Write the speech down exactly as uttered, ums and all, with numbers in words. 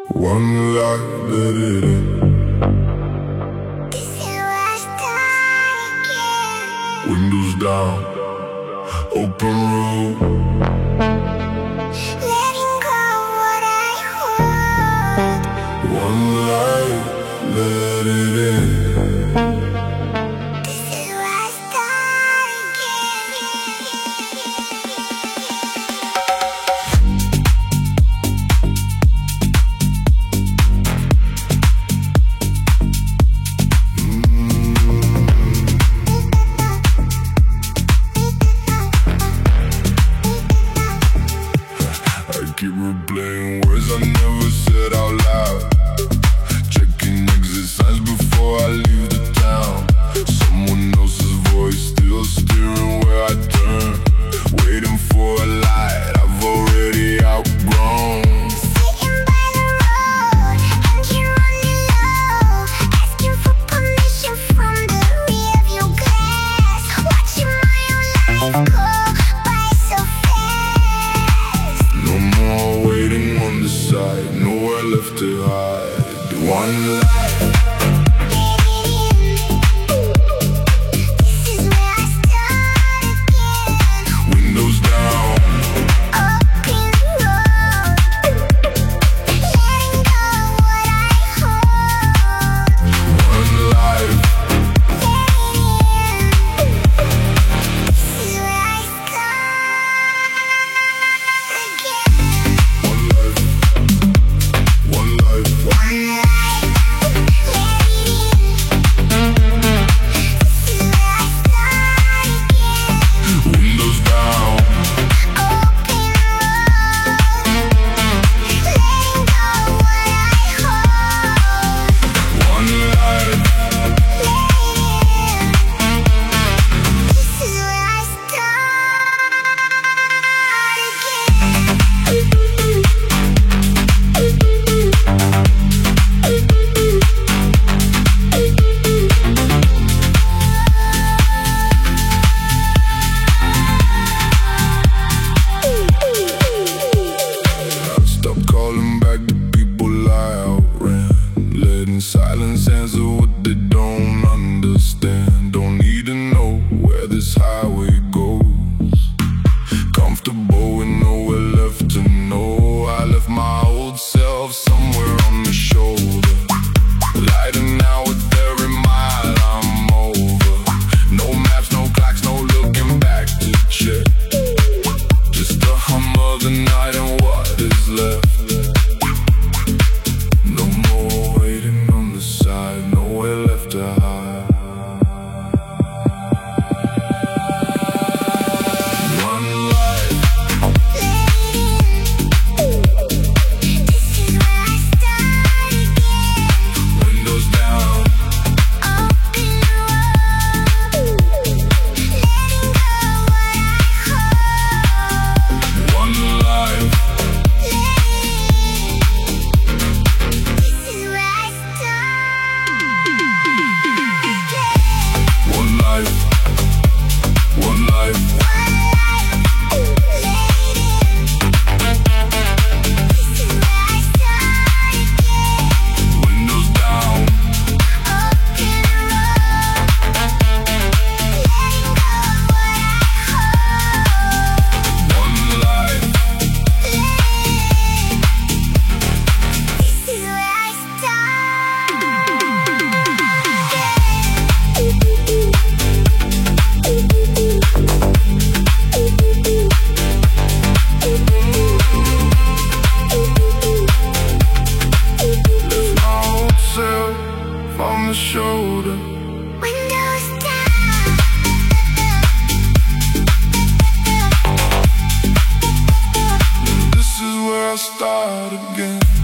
One light, let it in. This is where I start again. Windows down, open road. Letting go what I hold. One light, let it in. This is where I start again. I keep replaying words I never said out loud. Checking exit signs before I leave the town. Someone else's voice still steering where I turn. Waiting for a light I've already outgrown. Sitting by the road, engine running low, asking for permission from the rearview glass. Watching my own life go by so fast. No more waiting on the side, nowhere left to hide. One life. This is where I start again. Windows down, Open road, letting go what I hold. one life. This is where I start again. One life, one life. One life, this is where I start again. Windows down, Open road, letting go what I hold. one life. This is where I start Stop calling back the people I outran. Letting silence answer what they don't understand. Don't need to know where this highway goes. Comfortable with nowhere left to know. I left my old self somewhere on the shoulder. Lighting out with every mile I'm over. No maps, no clocks, no looking back to check. Just the hum of the night and what is left. No more waiting on the side, nowhere left to hide. One life, This is where I start again. windows down, Open road, letting go what I hold. one life. This is where I start again. One life, one life. One life, this is where I start again. Windows down, Open road, letting go what I hold. one life. This is where I start Left my old self on the shoulder. Windows down. This is where I start again.